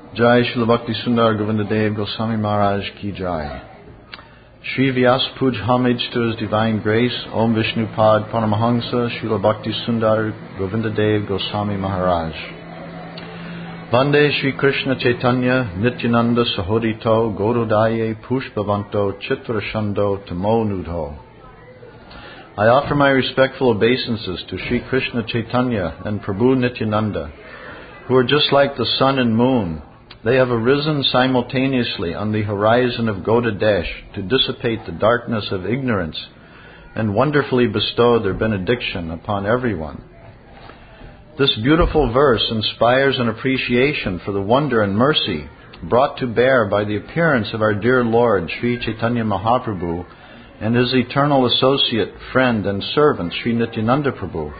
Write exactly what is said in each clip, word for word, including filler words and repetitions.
Jai Srila Bhakti Sundar Govinda Dev Goswami Maharaj Ki Jai. Shri Vyas puj homage to His Divine Grace, Om Vishnu Pad Paramahansa, Srila Bhakti Sundar Govinda Dev Goswami Maharaj. Vande Shri Krishna Chaitanya Nityananda Sahodito Gaurodaye Pushpavanto Chitrashando Tamo Nudho. I offer my respectful obeisances to Shri Krishna Chaitanya and Prabhu Nityananda, who are just like the sun and moon. They have arisen simultaneously on the horizon of Gaudadesh to dissipate the darkness of ignorance and wonderfully bestow their benediction upon everyone. This beautiful verse inspires an appreciation for the wonder and mercy brought to bear by the appearance of our dear Lord, Sri Chaitanya Mahaprabhu, and His eternal associate, friend, and servant, Sri Nityananda Prabhu.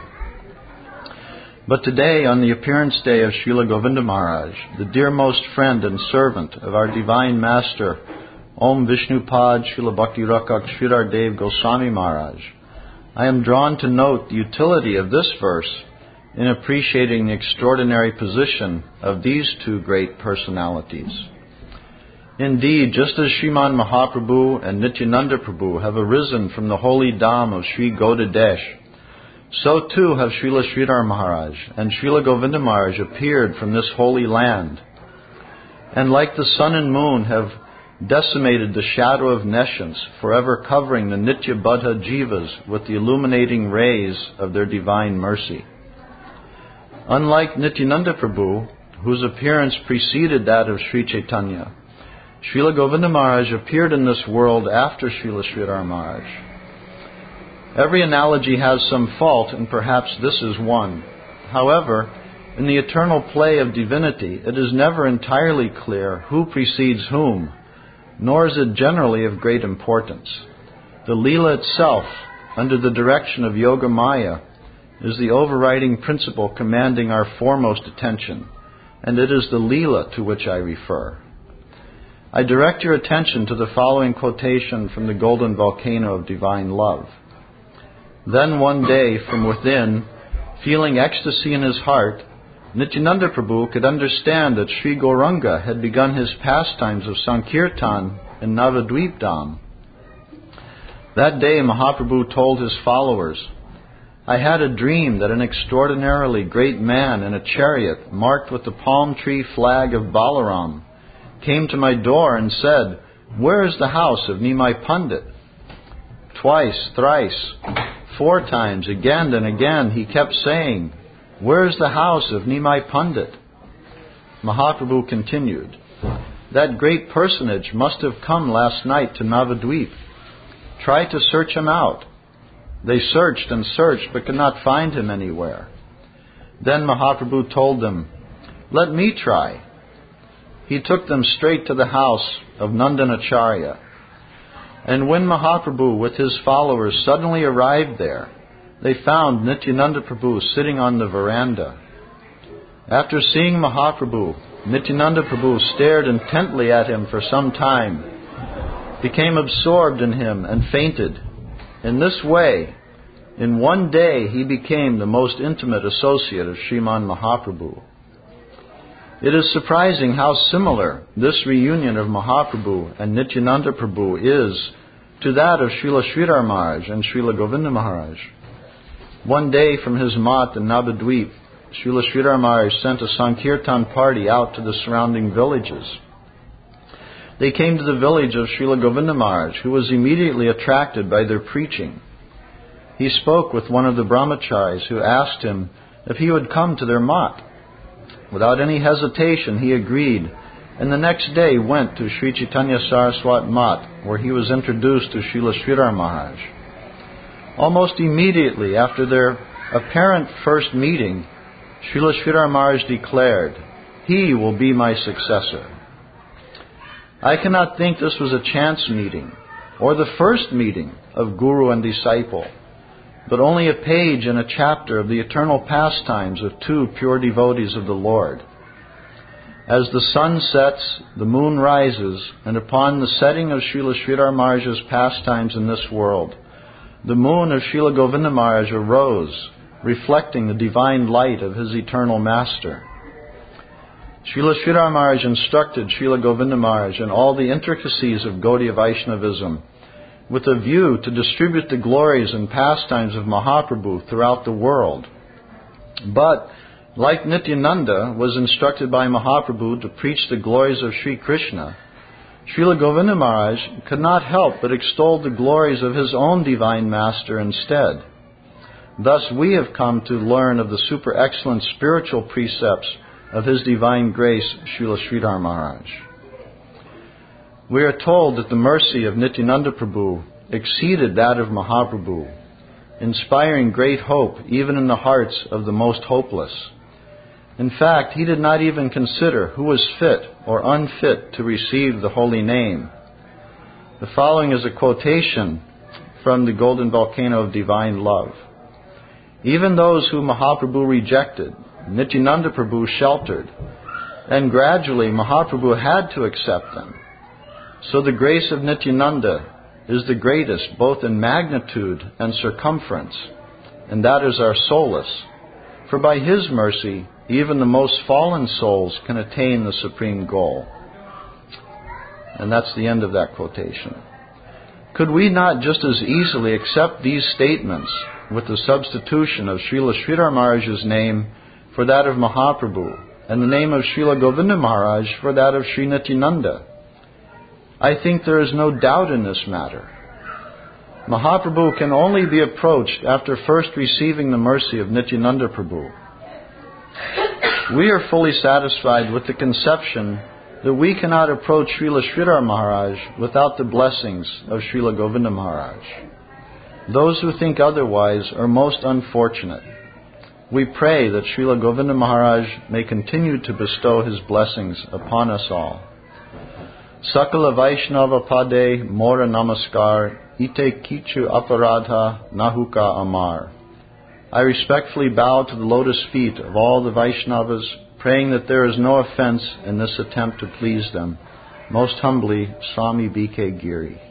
But today, on the appearance day of Srila Govinda Maharaj, the dearmost friend and servant of our Divine Master, Om Vishnu Pad Srila Bhakti Rakak Sridhar Dev Goswami Maharaj, I am drawn to note the utility of this verse in appreciating the extraordinary position of these two great personalities. Indeed, just as Sriman Mahaprabhu and Nityananda Prabhu have arisen from the holy dham of Sri Gaudadesh, so too have Srila Sridhar Maharaj and Srila Govinda Maharaj appeared from this holy land, and like the sun and moon have decimated the shadow of nescience, forever covering the Nitya Baddha Jivas with the illuminating rays of their divine mercy. Unlike Nityananda Prabhu, whose appearance preceded that of Sri Chaitanya, Srila Govinda Maharaj appeared in this world after Srila Sridhar Maharaj. Every analogy has some fault, and perhaps this is one. However, in the eternal play of divinity, it is never entirely clear who precedes whom, nor is it generally of great importance. The Leela itself, under the direction of Yoga Maya, is the overriding principle commanding our foremost attention, and it is the Leela to which I refer. I direct your attention to the following quotation from the Golden Volcano of Divine Love. Then one day, from within, feeling ecstasy in his heart, Nityananda Prabhu could understand that Sri Gauranga had begun his pastimes of Sankirtan in Navadvip Dham. That day Mahaprabhu told his followers, I had a dream that an extraordinarily great man in a chariot marked with the palm tree flag of Balaram came to my door and said, Where is the house of Nimai Pandit? Twice, thrice, four times, again and again, he kept saying, Where is the house of Nimai Pandit? Mahaprabhu continued, That great personage must have come last night to Navadvip. Try to search him out. They searched and searched, but could not find him anywhere. Then Mahaprabhu told them, Let me try. He took them straight to the house of Nandanacharya. And when Mahaprabhu with his followers suddenly arrived there, they found Nityananda Prabhu sitting on the veranda. After seeing Mahaprabhu, Nityananda Prabhu stared intently at him for some time, became absorbed in him and fainted. In this way, in one day he became the most intimate associate of Sriman Mahaprabhu. It is surprising how similar this reunion of Mahaprabhu and Nityananda Prabhu is to that of Srila Sridhar Maharaj and Srila Govinda Maharaj. One day from his mat in Navadvip, Srila Sridhar Maharaj sent a Sankirtan party out to the surrounding villages. They came to the village of Srila Govinda Maharaj, who was immediately attracted by their preaching. He spoke with one of the brahmacharis, who asked him if he would come to their mat. Without any hesitation, he agreed, and the next day went to Sri Chaitanya Saraswat Mat, where he was introduced to Srila Sridhar Maharaj. Almost immediately after their apparent first meeting, Srila Sridhar Maharaj declared, He will be my successor. I cannot think this was a chance meeting, or the first meeting of Guru and disciple, but only a page in a chapter of the eternal pastimes of two pure devotees of the Lord. As the sun sets, the moon rises, and upon the setting of Srila Sridhar Maharaj's pastimes in this world, the moon of Srila Govinda Maharaj arose, reflecting the divine light of his eternal master. Srila Sridhar Maharaj instructed Srila Govinda Maharaj in all the intricacies of Gaudiya Vaishnavism with a view to distribute the glories and pastimes of Mahaprabhu throughout the world. But, like Nityananda was instructed by Mahaprabhu to preach the glories of Sri Krishna, Srila Govinda Maharaj could not help but extol the glories of his own divine master instead. Thus we have come to learn of the super excellent spiritual precepts of His Divine Grace, Srila Sridhar Maharaj. We are told that the mercy of Nityananda Prabhu exceeded that of Mahaprabhu, inspiring great hope even in the hearts of the most hopeless. In fact, he did not even consider who was fit or unfit to receive the holy name. The following is a quotation from the Golden Volcano of Divine Love. Even those whom Mahaprabhu rejected, Nityananda Prabhu sheltered, and gradually Mahaprabhu had to accept them. So the grace of Nityananda is the greatest both in magnitude and circumference, and that is our solace. For by His mercy, even the most fallen souls can attain the supreme goal. And that's the end of that quotation. Could we not just as easily accept these statements with the substitution of Srila Sridhar Maharaj's name for that of Mahaprabhu, and the name of Srila Govinda Maharaj for that of Sri Nityananda? I think there is no doubt in this matter. Mahaprabhu can only be approached after first receiving the mercy of Nityananda Prabhu. We are fully satisfied with the conception that we cannot approach Srila Sridhar Maharaj without the blessings of Srila Govinda Maharaj. Those who think otherwise are most unfortunate. We pray that Srila Govinda Maharaj may continue to bestow his blessings upon us all. Sakala Vaishnava Pade Mora Namaskar Ite Kichu Aparadha Nahuka Amar. I respectfully bow to the lotus feet of all the Vaishnavas, praying that there is no offense in this attempt to please them. Most humbly, Swami B K Giri.